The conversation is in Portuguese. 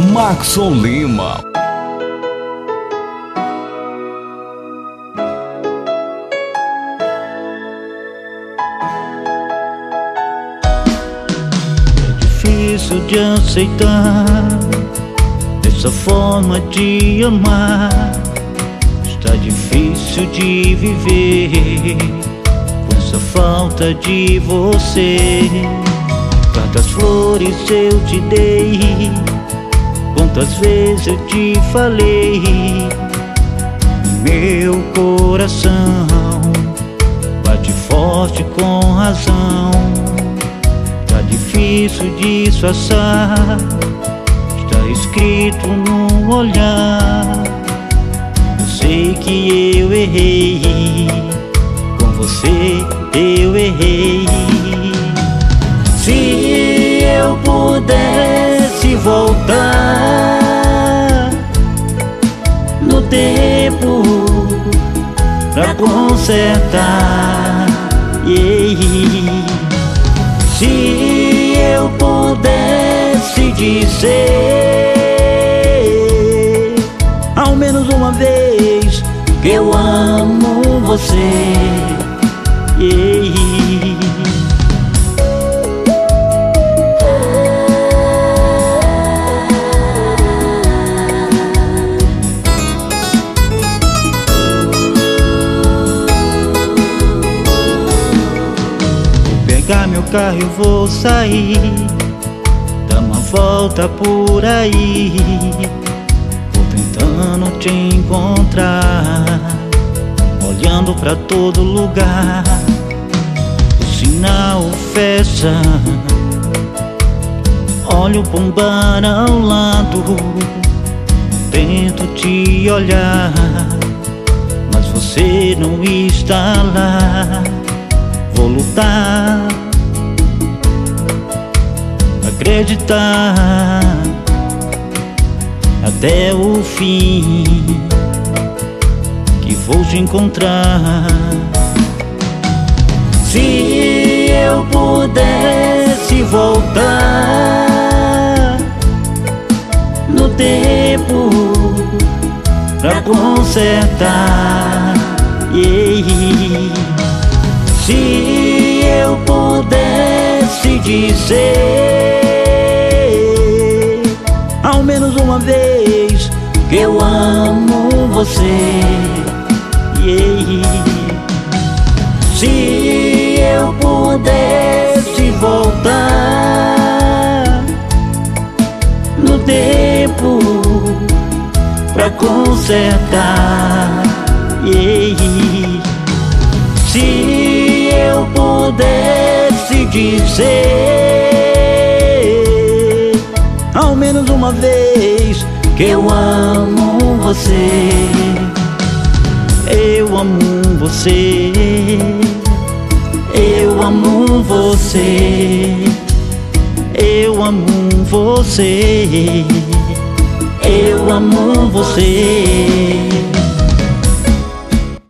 Maxson Lima. Difícil de aceitar essa forma de amar. Está difícil de viver com essa falta de você. Quantas flores eu te dei, quantas vezes eu te falei. Meu coração bate forte com razão. Tá difícil disfarçar, está escrito no olhar. Eu sei que eu errei, com você eu errei. Se eu pudesse voltar no tempo pra consertar, se eu pudesse dizer ao menos uma vez que eu amo você, pegar meu carro e vou sair, dar uma volta por aí. Vou tentando te encontrar, olhando pra todo lugar. O sinal fecha, olho pra um bar ao lado. Tento te olhar, mas você não está lá. Vou lutar, acreditar até o fim que vou te encontrar. Se eu pudesse voltar no tempo pra consertar, se eu pudesse dizer ao menos uma vez que eu amo você, se eu pudesse voltar no tempo pra consertar, se eu pudesse dizer ao menos uma vez que eu amo você, eu amo você, eu amo você, eu amo você, eu amo você.